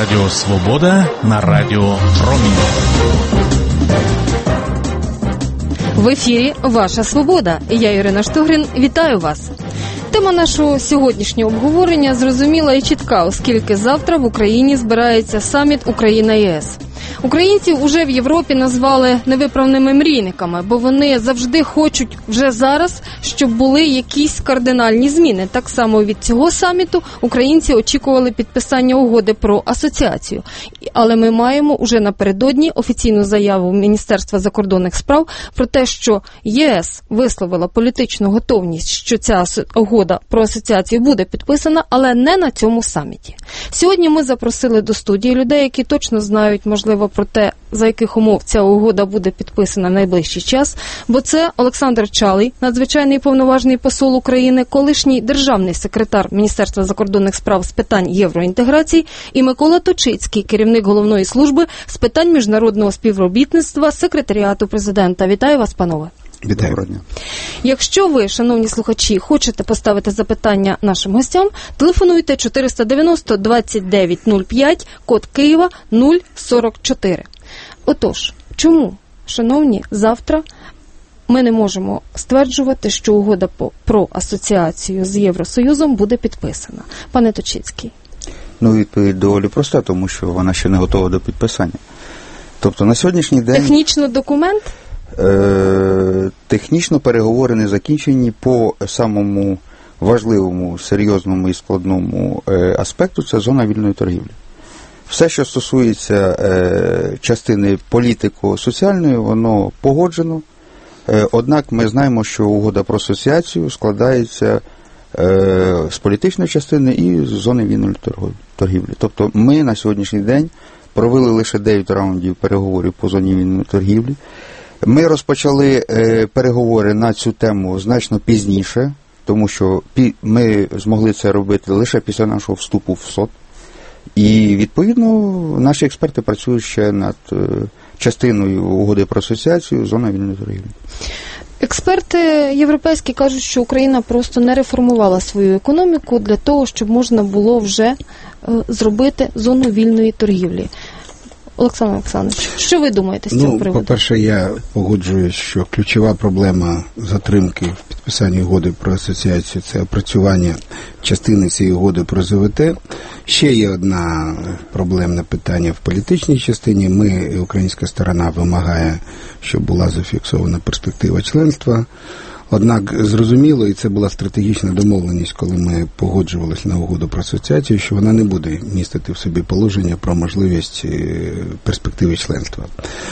Радіо Свобода на Радіо Промінь. В ефірі «Ваша Свобода». Я, Ірина Штугрин, вітаю вас. Тема нашого сьогоднішнього обговорення зрозуміла і чітка, оскільки завтра в Україні збирається саміт Україна-ЄС. Українців уже в Європі назвали невиправними мрійниками, бо вони завжди хочуть вже зараз, щоб були якісь кардинальні зміни. Так само від цього саміту українці очікували підписання угоди про асоціацію. Але ми маємо уже напередодні офіційну заяву Міністерства закордонних справ про те, що ЄС висловила політичну готовність, що ця угода про асоціацію буде підписана, але не на цьому саміті. Сьогодні ми запросили до студії людей, які точно знають, можливо, про те, за яких умов ця угода буде підписана в найближчий час, бо це Олександр Чалий, надзвичайний повноважний посол України, колишній державний секретар Міністерства закордонних справ з питань євроінтеграції, і Микола Точицький, керівник головної служби з питань міжнародного співробітництва Секретаріату Президента. Вітаю вас, панове. Вітаю. Якщо ви, шановні слухачі, хочете поставити запитання нашим гостям, телефонуйте 490-2905, код Києва 044. Отож, чому, шановні, завтра ми не можемо стверджувати, що угода про асоціацію з Євросоюзом буде підписана? Пане Точицький. Відповідь доволі проста, тому що вона ще не готова до підписання. Тобто на сьогоднішній день... Технічно документ? Технічно переговори не закінчені по самому важливому, серйозному і складному аспекту – це зона вільної торгівлі. Все, що стосується частини політико-соціальної, воно погоджено. Однак ми знаємо, що угода про асоціацію складається з політичної частини і з зони вільної торгівлі. Тобто ми на сьогоднішній день провели лише 9 раундів переговорів по зоні вільної торгівлі. Ми розпочали переговори на цю тему значно пізніше, тому що ми змогли це робити лише після нашого вступу в СОТ. І, відповідно, наші експерти працюють ще над частиною угоди про асоціацію зона вільної торгівлі. Експерти європейські кажуть, що Україна просто не реформувала свою економіку для того, щоб можна було вже зробити зону вільної торгівлі. Олександр Олександрович, що ви думаєте з цього приводу? По-перше, я погоджуюсь, що ключова проблема затримки в підписанні угоди про асоціацію – це опрацювання частини цієї угоди про ЗВТ. Ще є одне проблемне питання в політичній частині. Українська сторона вимагає, щоб була зафіксована перспектива членства. Однак зрозуміло, і це була стратегічна домовленість, коли ми погоджувалися на угоду про асоціацію, що вона не буде містити в собі положення про можливість перспективи членства.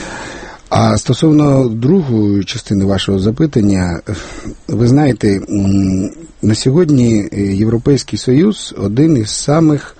А стосовно другої частини вашого запитання, ви знаєте, на сьогодні Європейський Союз один із самих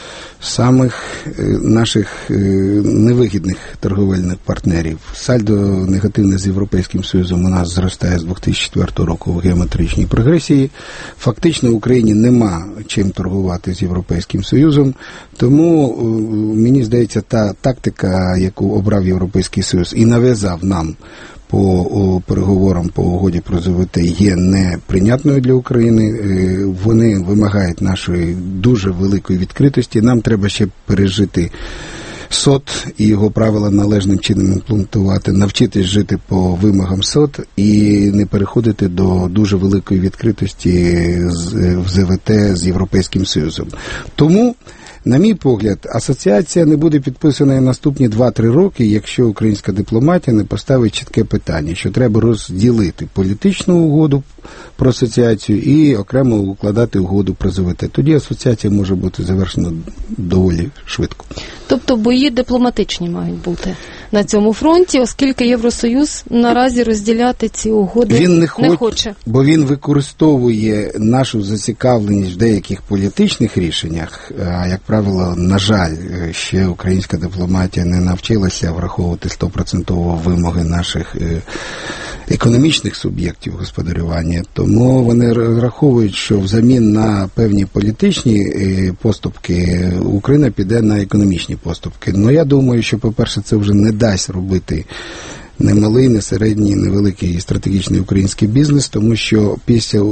наших невигідних торговельних партнерів. Сальдо негативне з Європейським Союзом у нас зростає з 2004 року в геометричній прогресії. Фактично в Україні нема чим торгувати з Європейським Союзом, тому, мені здається, та тактика, яку обрав Європейський Союз і нав'язав нам по переговорам по угоді про ЗВТ, є неприйнятною для України. Вони вимагають нашої дуже великої відкритості. Нам треба ще пережити СОТ і його правила належним чином імплементувати, навчитись жити по вимогам СОТ і не переходити до дуже великої відкритості в ЗВТ з Європейським Союзом. Тому, на мій погляд, асоціація не буде підписана наступні 2-3 роки, якщо українська дипломатія не поставить чітке питання, що треба розділити політичну угоду про асоціацію і окремо укладати угоду про ЗВТ. Тоді асоціація може бути завершена доволі швидко. Тобто бої дипломатичні мають бути на цьому фронті, оскільки Євросоюз наразі розділяти ці угоди не хоче. Бо він використовує нашу зацікавленість в деяких політичних рішеннях, а, як правило, на жаль, ще українська дипломатія не навчилася враховувати 100% вимоги наших економічних суб'єктів господарювання. Тому вони розраховують, що взамін на певні політичні поступки Україна піде на економічні поступки. Ну, я думаю, що, по-перше, це вже не дасть робити не малий, не середній, не великий стратегічний український бізнес, тому що після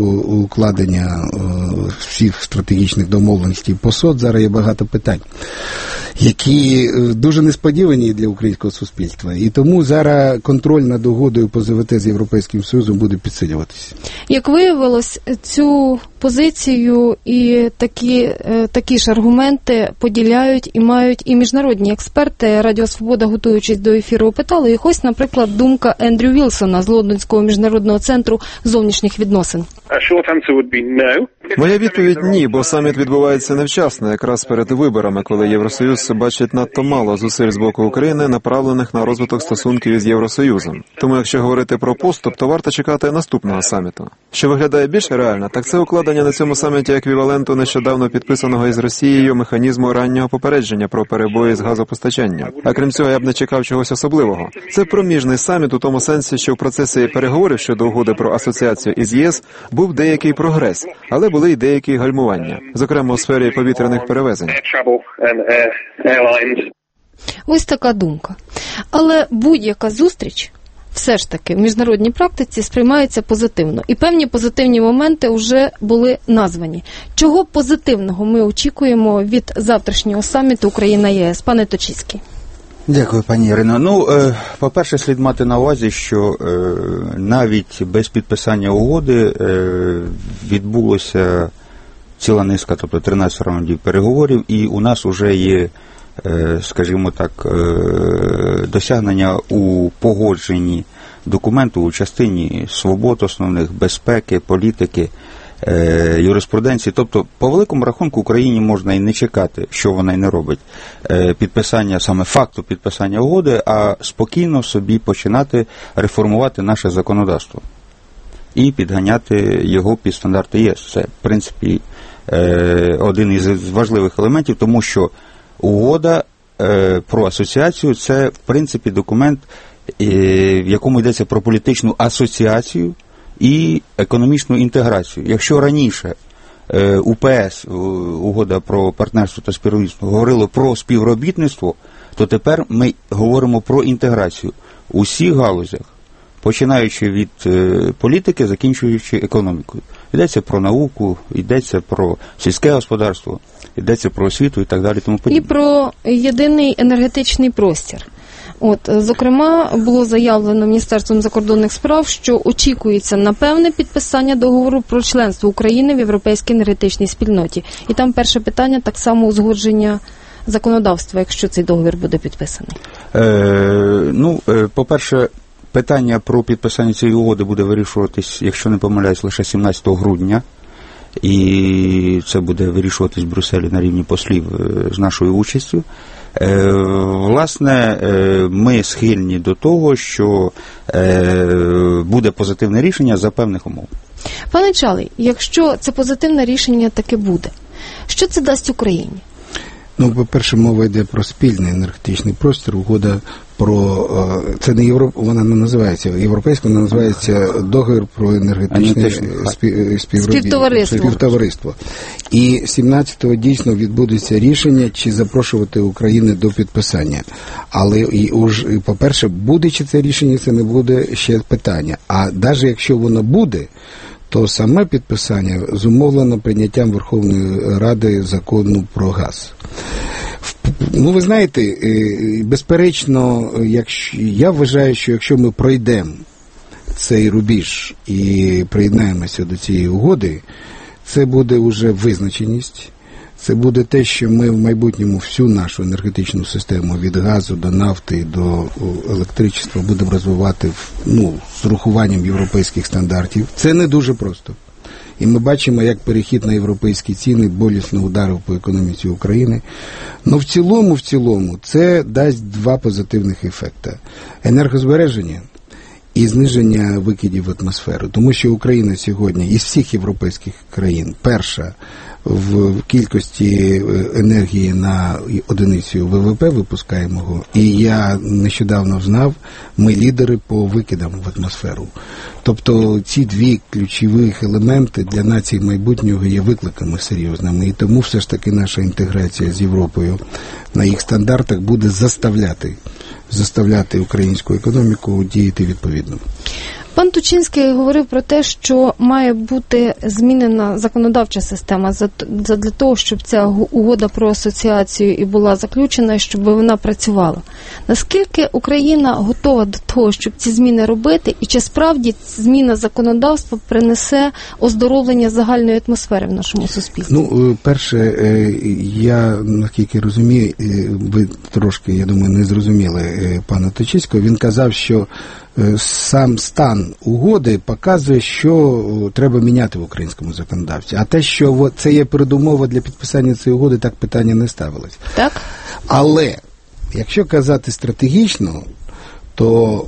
укладення всіх стратегічних домовленостей по СОТ зараз є багато питань. які дуже несподівані для українського суспільства. І тому зараз контроль над угодою по ЗВТ з Європейським Союзом буде підсилюватися. Як виявилось, цю позицію і такі ж аргументи поділяють і мають і міжнародні експерти. Радіо Свобода, готуючись до ефіру, опитали їх. Ось, наприклад, думка Ендрю Вілсона з Лондонського міжнародного центру зовнішніх відносин. Моя відповідь – ні, бо саміт відбувається невчасно, якраз перед виборами, коли Євросоюз бачить надто мало зусиль з боку України, направлених на розвиток стосунків із Євросоюзом. Тому, якщо говорити про поступ, то варто чекати наступного саміту. Що виглядає більш реально, так це укладення на цьому саміті еквіваленту нещодавно підписаного із Росією механізму раннього попередження про перебої з газопостачанням. А крім цього, я б не чекав чогось особливого. Це проміжний саміт у тому сенсі, що в процесі переговорів щодо угоди про асоціацію із ЄС був деякий прогрес, але були й деякі гальмування, зокрема у сфері повітряних перевезень. Ось така думка. Але будь-яка зустріч все ж таки в міжнародній практиці сприймається позитивно. І певні позитивні моменти вже були названі. Чого позитивного ми очікуємо від завтрашнього саміту Україна-ЄС? Пане Точицький. Дякую, пані Ірино. По-перше, слід мати на увазі, що навіть без підписання угоди відбулося ціла низка, тобто 13 раундів переговорів, і у нас вже є, скажімо так, досягнення у погодженні документу у частині свобод основних, безпеки, політики, юриспруденції. Тобто, по великому рахунку, Україні можна і не чекати, що вона й не робить, підписання, саме факту підписання угоди, а спокійно собі починати реформувати наше законодавство і підганяти його під стандарти ЄС. Це, в принципі, один із важливих елементів, тому що угода про асоціацію – це, в принципі, документ, в якому йдеться про політичну асоціацію і економічну інтеграцію. Якщо раніше УПС, угода про партнерство та співробітництво, говорило про співробітництво, то тепер ми говоримо про інтеграцію у всіх галузях, починаючи від політики, закінчуючи економікою. Йдеться про науку, йдеться про сільське господарство, йдеться про освіту і так далі. Тому подібне. І про єдиний енергетичний простір. Зокрема, було заявлено Міністерством закордонних справ, що очікується напевне підписання договору про членство України в Європейській енергетичній спільноті. І там перше питання так само узгодження законодавства, якщо цей договір буде підписаний. По-перше, питання про підписання цієї угоди буде вирішуватись, якщо не помиляюсь, лише 17 грудня. І це буде вирішуватись в Брюсселі на рівні послів з нашою участю. Власне, ми схильні до того, що буде позитивне рішення за певних умов. Пане Чалий, якщо це позитивне рішення таки буде, що це дасть Україні? По-перше, мова йде про спільний енергетичний простір, угода про... Це не вона не називається європейською, вона називається договір про енергетичне співтовариство. І 17-го дійсно відбудеться рішення, чи запрошувати Україну до підписання. Але, по-перше, буде чи це рішення, це не буде ще питання. А навіть якщо воно буде, то саме підписання зумовлено прийняттям Верховної Ради закону про газ. Ви знаєте, безперечно, я вважаю, що якщо ми пройдемо цей рубіж і приєднаємося до цієї угоди, це буде вже визначеність, це буде те, що ми в майбутньому всю нашу енергетичну систему від газу до нафти, до електричества будемо розвивати з урахуванням європейських стандартів. Це не дуже просто. І ми бачимо, як перехід на європейські ціни болісно ударив по економіці України. В цілому, це дасть два позитивних ефекти. Енергозбереження і зниження викидів в атмосферу. Тому що Україна сьогодні із всіх європейських країн перша в кількості енергії на одиницю ВВП випускаємого. І я нещодавно знав, ми лідери по викидам в атмосферу. Тобто ці дві ключові елементи для нації майбутнього є викликами серйозними. І тому все ж таки наша інтеграція з Європою на їх стандартах буде заставляти українську економіку діяти відповідно. Пан Тучинський говорив про те, що має бути змінена законодавча система для того, щоб ця угода про асоціацію і була заключена, щоб вона працювала. Наскільки Україна готова до того, щоб ці зміни робити, і чи справді зміна законодавства принесе оздоровлення загальної атмосфери в нашому суспільстві? Ну, перше, я, наскільки розумію, ви трошки, я думаю, не зрозуміли пана Тучинського. Він казав, що сам стан угоди показує, що треба міняти в українському законодавстві. А те, що це є передумова для підписання цієї угоди, так питання не ставилось. Так. Але, якщо казати стратегічно, то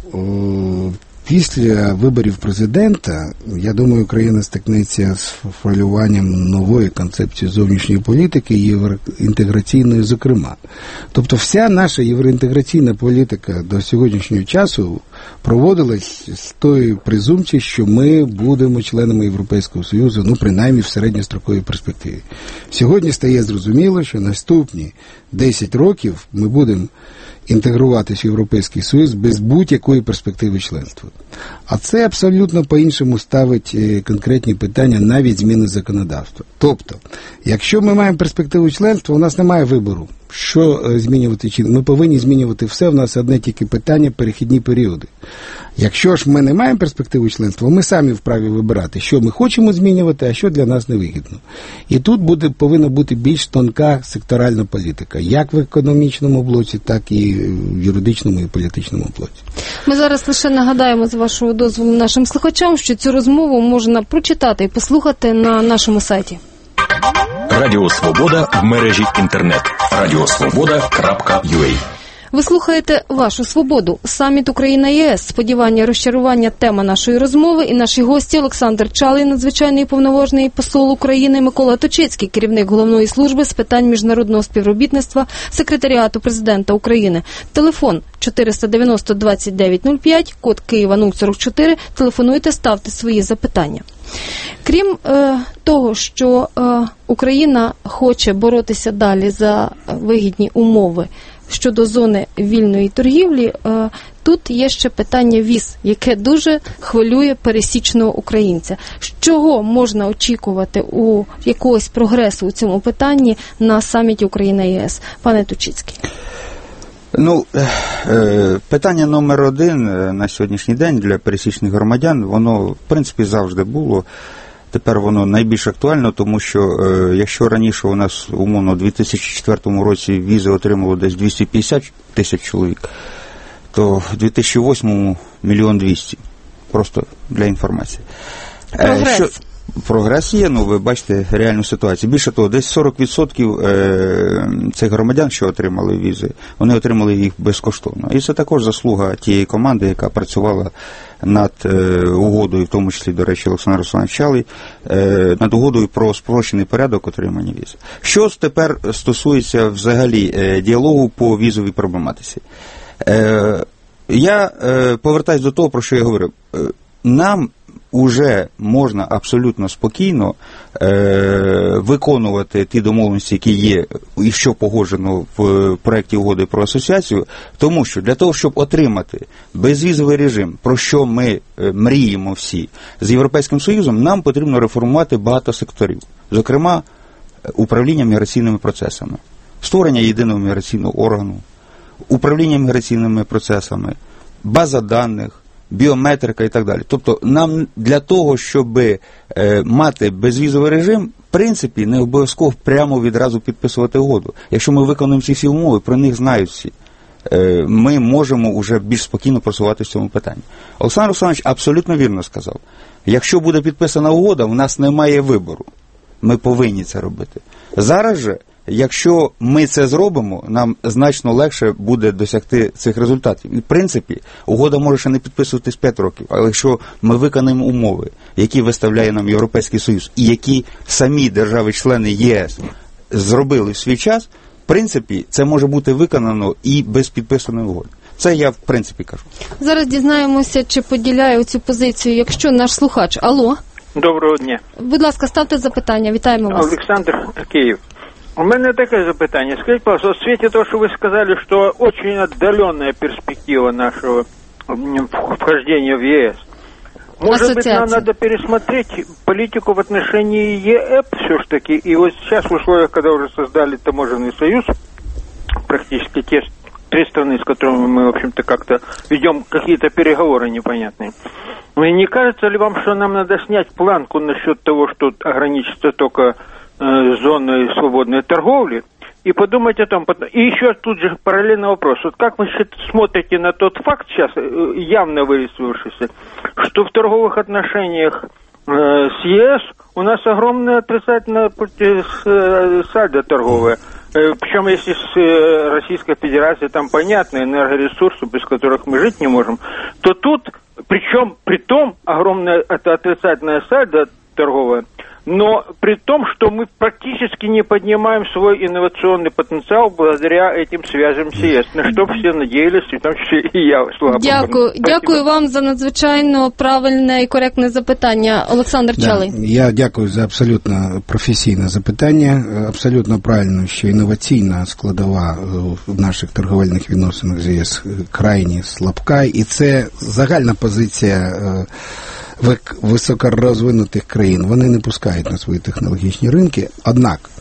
після виборів президента, я думаю, Україна стикнеться з формулюванням нової концепції зовнішньої політики, євроінтеграційної, зокрема. Тобто вся наша євроінтеграційна політика до сьогоднішнього часу проводилась з тої презумпції, що ми будемо членами Європейського Союзу, ну, принаймні в середньостроковій перспективі. Сьогодні стає зрозуміло, що наступні 10 років ми будемо інтегруватися в Європейський Союз без будь-якої перспективи членства. А це абсолютно по-іншому ставить конкретні питання, навіть зміни законодавства. Тобто, якщо ми маємо перспективу членства, у нас немає вибору, що змінювати чи ми повинні змінювати все, в нас одне тільки питання – перехідні періоди. Якщо ж ми не маємо перспективи членства, ми самі вправі вибирати, що ми хочемо змінювати, а що для нас невигідно. І тут повинна бути більш тонка секторальна політика, як в економічному блоці, так і в юридичному і політичному блоці. Ми зараз лише нагадаємо, з вашого дозволу, нашим слухачам, що цю розмову можна прочитати і послухати на нашому сайті. Радіо Свобода в мережі інтернет. radiosvoboda.ua. Ви слухаєте «Вашу свободу». Саміт Україна-ЄС. Сподівання, розчарування – тема нашої розмови. І наші гості Олександр Чалий, надзвичайний повноважний посол України, Микола Точицький, керівник Головної служби з питань міжнародного співробітництва Секретаріату Президента України. Телефон 490-2905, код Києва 044. Телефонуйте, ставте свої запитання. Крім того, що Україна хоче боротися далі за вигідні умови щодо зони вільної торгівлі, тут є ще питання віз, яке дуже хвилює пересічного українця. Чого можна очікувати у якогось прогресу у цьому питанні на саміті Україна-ЄС? Пане Тучицький. Ну, питання номер один на сьогоднішній день для пересічних громадян, воно, в принципі, завжди було. Тепер воно найбільш актуально, тому що якщо раніше у нас, умовно, у 2004 році візи отримало десь 250 тисяч чоловік, то в 2008 – 1 200 000. Просто для інформації. Прогрес. Прогрес є, ну ви бачите реальну ситуацію. Більше того, десь 40% цих громадян, що отримали візи, вони отримали їх безкоштовно. І це також заслуга тієї команди, яка працювала над угодою, в тому числі, до речі, Олександр Русланович Чалий, над угодою про спрощений порядок отримання віз. Що тепер стосується взагалі діалогу по візовій проблематиці? Я повертаюсь до того, про що я говорив. Нам уже можна абсолютно спокійно виконувати ті домовленості, які є і що погоджено в проєкті угоди про асоціацію, тому що для того, щоб отримати безвізовий режим, про що ми мріємо всі з Європейським Союзом, нам потрібно реформувати багато секторів, зокрема управління міграційними процесами, створення єдиного міграційного органу, управління міграційними процесами, база даних, біометрика і так далі. Тобто нам для того, щоб мати безвізовий режим, в принципі, не обов'язково прямо відразу підписувати угоду. Якщо ми виконуємо ці всі умови, про них знають всі, ми можемо вже більш спокійно просувати в цьому питанні. Олександр Русланович абсолютно вірно сказав. Якщо буде підписана угода, у нас немає вибору. Ми повинні це робити. Зараз же, якщо ми це зробимо, нам значно легше буде досягти цих результатів. І, в принципі, угода може ще не підписуватись 5 років, але якщо ми виконаємо умови, які виставляє нам Європейський Союз, і які самі держави-члени ЄС зробили в свій час, в принципі, це може бути виконано і без підписаної угоди. Це я, в принципі, кажу. Зараз дізнаємося, чи поділяє цю позицію, якщо наш слухач. Алло. Доброго дня. Будь ласка, ставте запитання. Вітаємо вас. Олександр, Київ. У меня такое запытание. Скажите, пожалуйста, в свете того, что вы сказали, что очень отдаленная перспектива нашего вхождения в ЕС, Может быть, нам надо пересмотреть политику в отношении ЕЭП все-таки. И вот сейчас в условиях, когда уже создали таможенный союз, практически те 3 страны, с которыми мы, в общем-то, как-то ведем какие-то переговоры непонятные. Не кажется ли вам, что нам надо снять планку насчет того, что ограничится только зоной свободной торговли, и подумать о том. И еще тут же параллельный вопрос. Вот как вы смотрите на тот факт сейчас, явно вырисовавшийся, что в торговых отношениях с ЕС у нас огромное отрицательное сальдо торговое. Причем если с Российской Федерацией там понятно, энергоресурсы, без которых мы жить не можем, то тут, причем при том огромное это отрицательное сальдо торговое, но при том, что мы практически не поднимаем свой инновационный потенциал благодаря этим связям с ЕС, на що всі надіялись, в тому числі і я. Дякую вам за надзвичайно правильне і коректне запитання. Олександр Чалий. Я дякую за абсолютно професійне запитання. Абсолютно правильно, що інноваційна складова в наших торговельних відносинах з ЄС крайні слабка, і це загальна позиція високорозвинутих країн. Вони не пускають на свої технологічні ринки. Однак,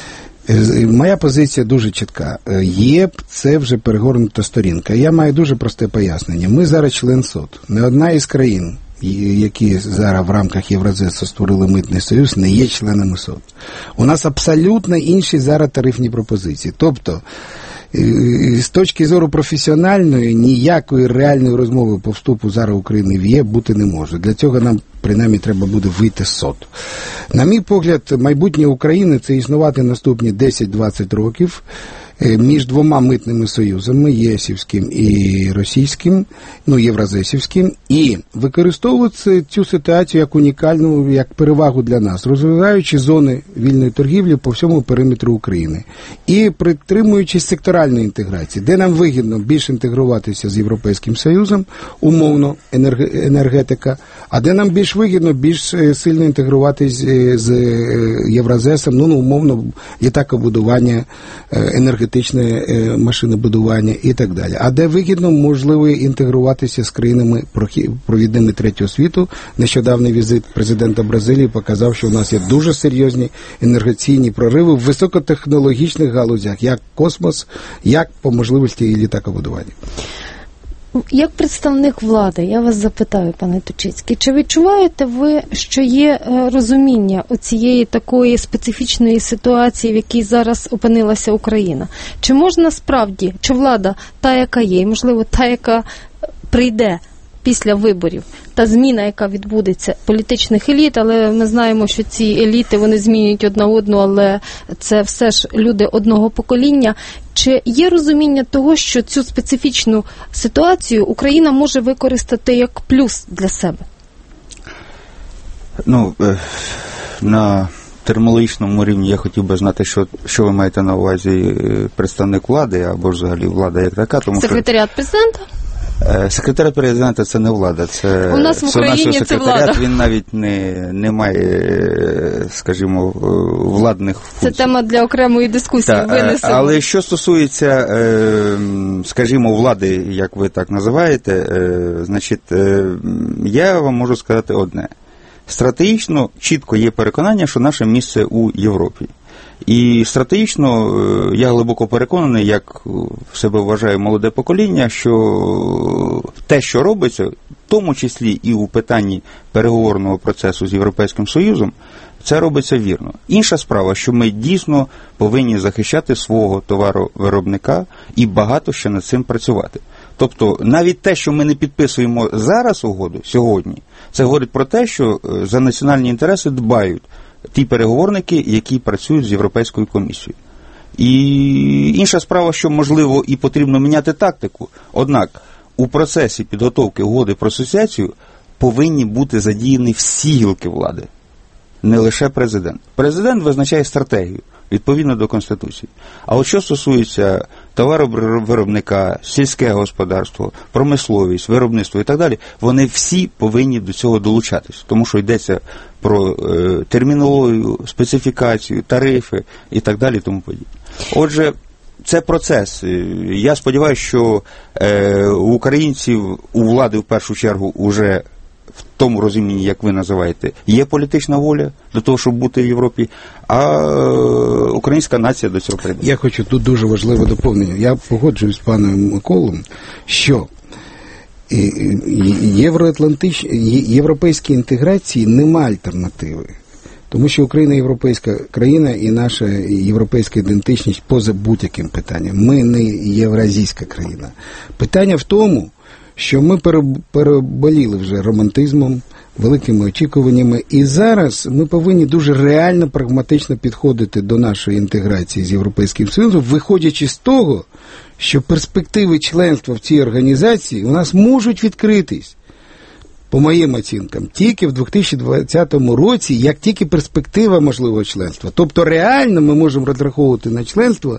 моя позиція дуже чітка. ЄП – це вже перегорнута сторінка. Я маю дуже просте пояснення. Ми зараз член СОТ. Не одна із країн, які зараз в рамках Євразесу створили митний союз, не є членами СОТ. У нас абсолютно інші зараз тарифні пропозиції. Тобто, з точки зору професіональної, ніякої реальної розмови по вступу зараз України в ЄС бути не може. Для цього нам, принаймні, треба буде вийти з СОТ. На мій погляд, майбутнє України – це існувати наступні 10-20 років між двома митними союзами, єсівським і російським, євразесівським, і використовувати цю ситуацію як унікальну, як перевагу для нас, розвиваючи зони вільної торгівлі по всьому периметру України і притримуючись секторальної інтеграції, де нам вигідно більш інтегруватися з Європейським Союзом, умовно, енергетика, а де нам більш вигідно, більш сильно інтегруватися з Євразесом, умовно, літакобудування, енергетичне машинобудування і так далі. А де вигідно, можливо, інтегруватися з країнами провідними третього світу. Нещодавний візит президента Бразилії показав, що у нас є дуже серйозні енергаційні прориви в високотехнологічних галузях, як космос, як по можливості і літакобудування. Як представник влади, я вас запитаю, пане Точицький, чи відчуваєте ви, що є розуміння оцієї такої специфічної ситуації, в якій зараз опинилася Україна? Чи можна справді, чи влада та, яка є, і, можливо, та, яка прийде після виборів, та зміна, яка відбудеться політичних еліт, але ми знаємо, що ці еліти, вони змінюють одна одну, але це все ж люди одного покоління. Чи є розуміння того, що цю специфічну ситуацію Україна може використати як плюс для себе? На термінологічному рівні я хотів би знати, що ви маєте на увазі представник влади, або взагалі влада як така. Тому Секретаріат президента? Секретар президента – це не влада, це у нас в Україні це влада. Він навіть не має, скажімо, владних функцій. Це тема для окремої дискусії, винесемо. Але що стосується, скажімо, влади, як ви так називаєте, значить, я вам можу сказати одне. Стратегічно чітко є переконання, що наше місце у Європі. І стратегічно я глибоко переконаний, як себе вважає молоде покоління, що те, що робиться, в тому числі і у питанні переговорного процесу з Європейським Союзом, це робиться вірно. Інша справа, що ми дійсно повинні захищати свого товаровиробника і багато ще над цим працювати. Тобто, навіть те, що ми не підписуємо зараз угоду, сьогодні, це говорить про те, що за національні інтереси дбають ті переговорники, які працюють з Європейською комісією. І інша справа, що, можливо, і потрібно міняти тактику. Однак, у процесі підготовки угоди про асоціацію повинні бути задіяні всі гілки влади, не лише президент. Президент визначає стратегію, відповідно до Конституції. А от що стосується товаровиробника, сільське господарство, промисловість, виробництво і так далі, вони всі повинні до цього долучатись, тому що йдеться про термінологію, специфікацію, тарифи і так далі, тому подібне. Отже, це процес. Я сподіваюся, що у українців, у влади в першу чергу, вже в тому розумінні, як ви називаєте, є політична воля до того, щоб бути в Європі, а українська нація до цього прийде. Я хочу тут дуже важливе доповнення. Я погоджуюсь з паном Миколом, що європейській інтеграції нема альтернативи. Тому що Україна європейська країна і наша європейська ідентичність поза будь-яким питанням. Ми не євразійська країна. Питання в тому, що ми переболіли вже романтизмом, великими очікуваннями, і зараз ми повинні дуже реально, прагматично підходити до нашої інтеграції з Європейським Союзом, виходячи з того, що перспективи членства в цій організації у нас можуть відкритись, по моїм оцінкам, тільки в 2020 році, як тільки перспектива можливого членства. Тобто реально ми можемо розраховувати на членство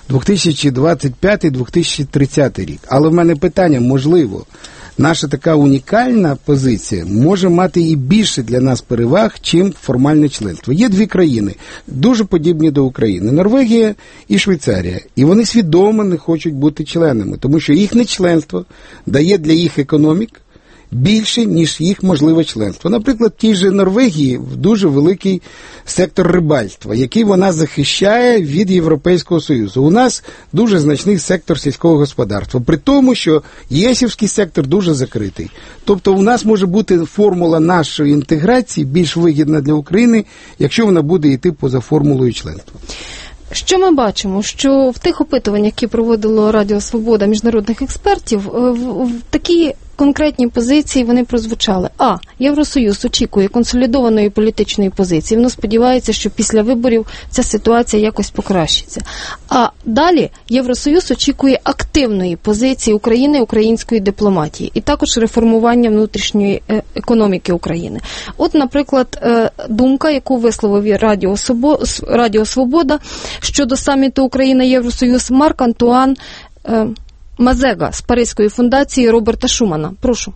2025-2030 рік. Але в мене питання, можливо, наша така унікальна позиція може мати і більше для нас переваг, чим формальне членство. Є дві країни, дуже подібні до України. Норвегія і Швейцарія. І вони свідомо не хочуть бути членами, тому що їхнє членство дає для їх економік більше, ніж їх можливе членство. Наприклад, в тій же Норвегії дуже великий сектор рибальства, який вона захищає від Європейського Союзу. У нас дуже значний сектор сільського господарства, при тому, що єсівський сектор дуже закритий. Тобто у нас може бути формула нашої інтеграції більш вигідна для України, якщо вона буде йти поза формулою членства. Що ми бачимо? Що в тих опитуваннях, які проводило Радіо Свобода міжнародних експертів, в такі конкретні позиції вони прозвучали. А. Євросоюз очікує консолідованої політичної позиції. Воно сподівається, що після виборів ця ситуація якось покращиться. А далі Євросоюз очікує активної позиції України, української дипломатії і також реформування внутрішньої економіки України. От, наприклад, думка, яку висловив Радіо Свобода щодо саміту Україна-Євросоюз, Марк Антуан Мазега з Паризької фундації Роберта Шумана. Прошу.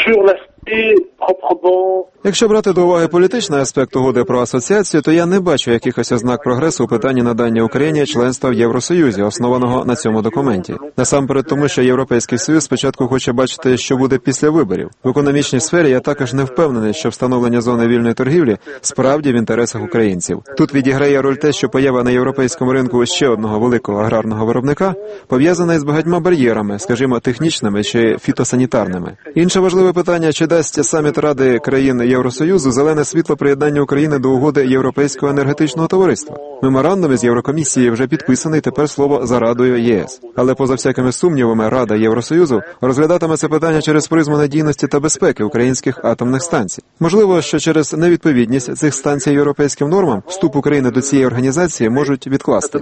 Якщо брати до уваги політичний аспект угоди про асоціацію, то я не бачу якихось ознак прогресу у питанні надання Україні членства в Євросоюзі, основаного на цьому документі. Насамперед тому, що Європейський Союз спочатку хоче бачити, що буде після виборів. В економічній сфері я також не впевнений, що встановлення зони вільної торгівлі справді в інтересах українців. Тут відіграє роль те, що поява на європейському ринку ще одного великого аграрного виробника пов'язана із багатьма бар'єрами, скажімо, технічними чи фітосанітарними. Інше важливе питання, чи дасть саміт Ради країн Євросоюзу зелене світло приєднання України до угоди Європейського енергетичного товариства. Меморандум із Єврокомісії вже підписаний, тепер слово за Радою ЄС. Але поза всякими сумнівами Рада Євросоюзу розглядатиме це питання через призму надійності та безпеки українських атомних станцій. Можливо, що через невідповідність цих станцій європейським нормам вступ України до цієї організації можуть відкласти.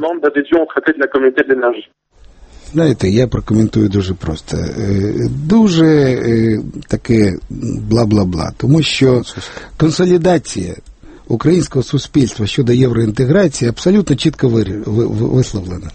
Знаєте, я прокоментую дуже просто. Дуже таке бла-бла-бла. Тому що консолідація українського суспільства щодо євроінтеграції абсолютно чітко висловлена.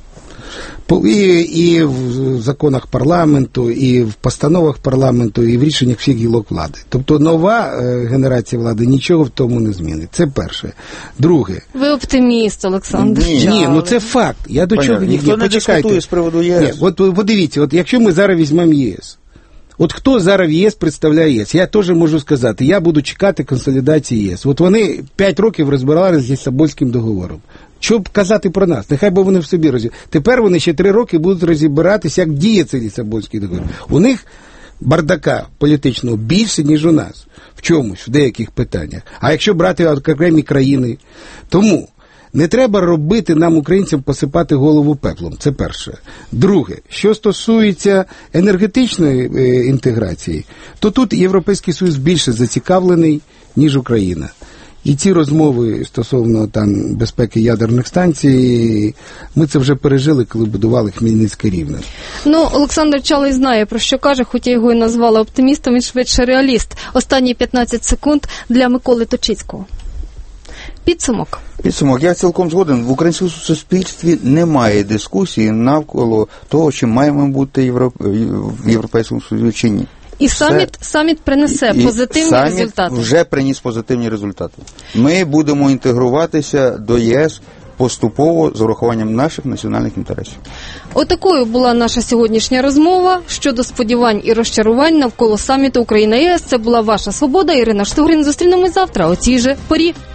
І в законах парламенту, і в постановах парламенту, і в рішеннях всіх гілок влади. Тобто нова генерація влади нічого в тому не змінить. Це перше. Друге. Ви оптиміст, Олександр. Ні, ну це факт. Я до чого ніхто не дискутує з приводу ЄС. Ні, от подивіться, от якщо ми зараз візьмемо ЄС, от хто зараз в ЄС представляє ЄС? Я теж можу сказати, я буду чекати консолідації єС. От вони 5 років розбиралися з Лісабонським договором. Що б казати про нас? Нехай би вони в собі розібрали. Тепер вони ще 3 роки будуть розібиратися, як діє цей Лісабонський договор. У них бардака політичного більше, ніж у нас. В чомусь, в деяких питаннях. А якщо брати окремі країни, тому не треба робити нам, українцям, посипати голову пеплом. Це перше. Друге, що стосується енергетичної інтеграції, то тут Європейський Союз більше зацікавлений, ніж Україна. І ці розмови стосовно там безпеки ядерних станцій, ми це вже пережили, коли будували Хмельницьке Рівне. Ну, Олександр Чалий знає, про що каже, хоч я його і назвала оптимістом, він швидше реаліст. Останні 15 секунд для Миколи Точицького. Підсумок. Я цілком згоден. В українському суспільстві немає дискусії навколо того, чи маємо бути в Європейському Союзі чи ні. І саміт принесе позитивні результати. Саміт вже приніс позитивні результати. Ми будемо інтегруватися до ЄС поступово з урахуванням наших національних інтересів. Отакою була наша сьогоднішня розмова щодо сподівань і розчарувань навколо саміту Україна-ЄС. Це була ваша свобода. Ірина Штугрін. Зустрінемось завтра о цій же порі.